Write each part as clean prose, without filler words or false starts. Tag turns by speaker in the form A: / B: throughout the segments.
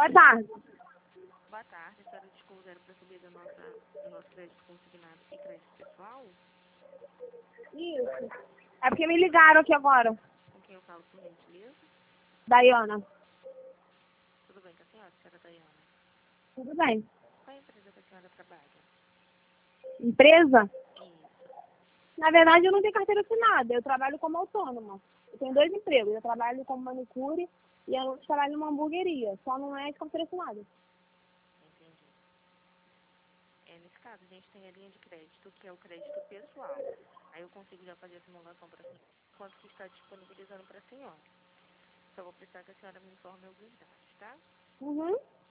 A: Boa tarde.
B: Boa tarde, a senhora desconsidera para saber do nosso crédito consignado e crédito pessoal?
A: Isso. É porque me ligaram aqui agora.
B: Com quem eu falo, por gentileza?
A: Daiana.
B: Tudo bem com a senhora Daiana?
A: Tudo bem.
B: Qual é a empresa que a senhora trabalha?
A: Empresa?
B: Isso.
A: Na verdade, eu não tenho carteira assinada. Eu trabalho como autônoma. Eu tenho 2 empregos. Eu trabalho como manicure e eu trabalho numa hamburgueria. Só não é de carteira assinada.
B: Entendi. Nesse caso, a gente tem a linha de crédito, que é o crédito pessoal. Aí eu consigo já fazer a simulação para a senhora, quanto que está disponibilizando para a senhora. Só vou precisar que a senhora me informe alguns dados, tá?
A: Uhum.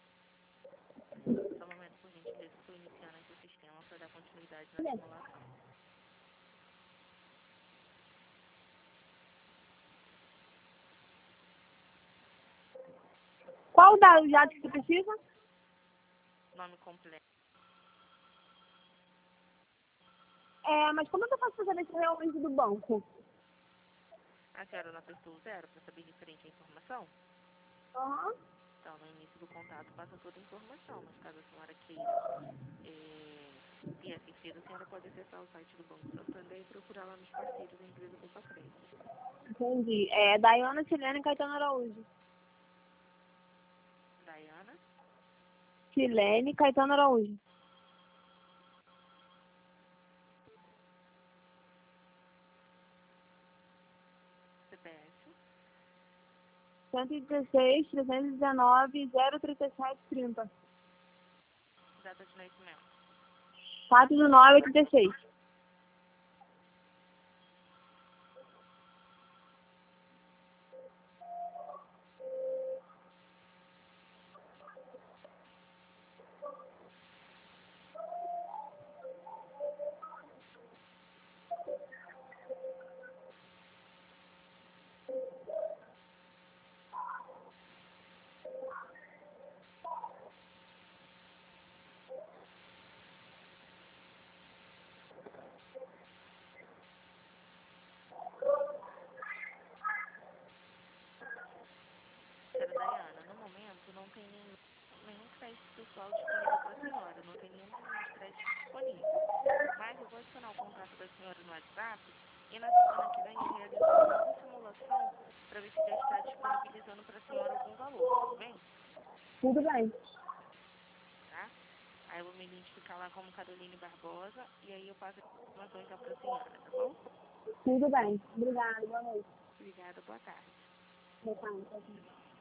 B: Só um momento, por gentileza, estou iniciando aqui o sistema para dar continuidade na simulação.
A: Qual dado já que você precisa?
B: Nome completo.
A: Mas como é que eu faço pra saber se é realmente do banco?
B: A senhora não apertou o 0 para saber referente à informação?
A: Aham.
B: Então, no início do contato passa toda a informação, mas caso a senhora queira ter a certeza, a senhora pode acessar o site do Banco Santander e procurar lá nos parceiros da empresa Poupa Crédito.
A: Entendi. É Daiana Silene Caetano Araújo.
B: Daiana,
A: Silene Caetano Araújo.
B: CPF,
A: 116 319 037 30.
B: data de nascimento.
A: 4/9/86.
B: Senhora Daiana, no momento não tem nenhum crédito pessoal disponível para a senhora, não tem nenhuma linha de crédito disponível. Mas eu vou adicionar o contato da senhora no WhatsApp e na semana que vem eu realizo uma nova simulação para ver se já está disponibilizando para a senhora algum valor, tudo bem?
A: Tudo bem.
B: Tá? Aí eu vou me identificar lá como Caroline Barbosa e aí eu passo a informação então para a senhora, tá bom?
A: Tudo bem. Obrigada. Boa noite.
B: Obrigada, boa tarde.
A: Boa tarde.